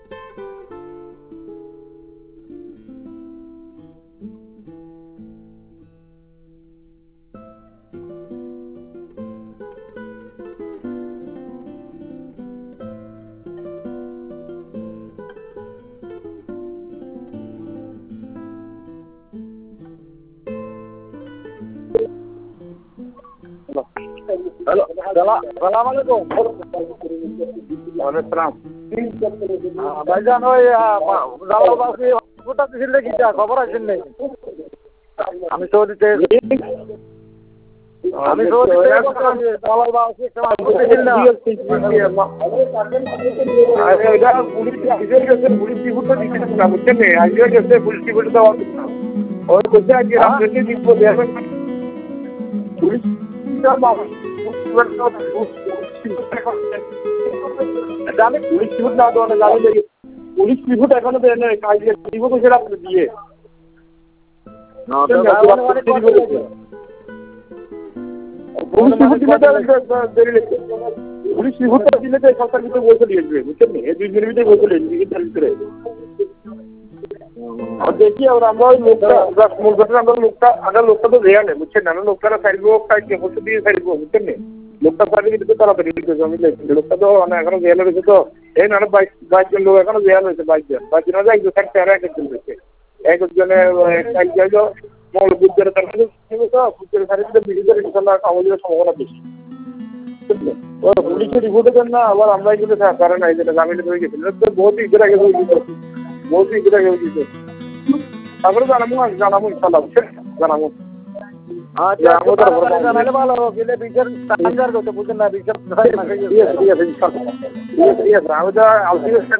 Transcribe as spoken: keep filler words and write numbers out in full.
Hello सलाम वालेकुम। ওয়ালাইকুম ভাইজান ওই জালালবাসী হসপিটাল দিছিল কি খবর আছে নেই? আমি সৌদিতে আমি সৌদিতে জালালবাসী একটা হসপিটাল দিছিল না। আরে এটা পুলিশ আইজে গেছে পুলিশ রিপোর্ট দিতে না বুঝছেন না আইজে গেছে পুলিশ রিপোর্ট দেওয়া ওই কোথায় আজকে রাত্রে দিব দেখবেন পুলিশ জানে পুলিশ রিপোর্ট না দেওয়া জানে যে পুলিশ রিপোর্ট এখনো দেয় না কাজ রিপোর্ট সেটা আপনি দিয়ে পুলিশ রিপোর্ট দিলে দেরি লেগে পুলিশ রিপোর্টটা দিলে তো সরকার ভিতরে বসে দিয়েছে বুঝছেন না এই দুই দিনের ভিতরে বসে দিয়েছে ভিতরে আর দেখি আর আমরা ওই লোকটা মূল ঘটনা আমরা লোকটা আগে লোকটা তো দেয়া নেই বুঝছেন না লোকটা সাইডবো কাজকে বসে দিয়ে সাইডবো বুঝছেন না লোকটা সাইডে কিন্তু তাড়াতাড়ি জমি লোকটা তো মানে এখনো জেলে রয়েছে তো এই না বাইশ বাইশ জন লোক এখনো জেলে রয়েছে বাইশ জন বাইশ জন এক দু সাইড তেরো এক একজন রয়েছে এক একজনে এক জায়গা মৌল বুদ্ধের তার তো বুদ্ধের সাইডে বিরোধের আমাদের সম্ভাবনা বেশি ও পুলিশের রিপোর্টে দেন না আবার আমরা এগুলো কারণ এই যেটা জামিনে হয়ে গেছিল তো বহুত ঈদের আগে হয়ে গেছে বহুত ঈদের আগে হয়ে গেছে তারপরে জানাবো জানাবো ইনশাল্লাহ জানাবো আচ্ছা জানালে ভালো গেলে বিচার বিচার করতে বুঝছেন না বিচার ঠিক আছে ঠিক আছে ইনশাল্লাহ ঠিক আছে ঠিক আছে আমি তো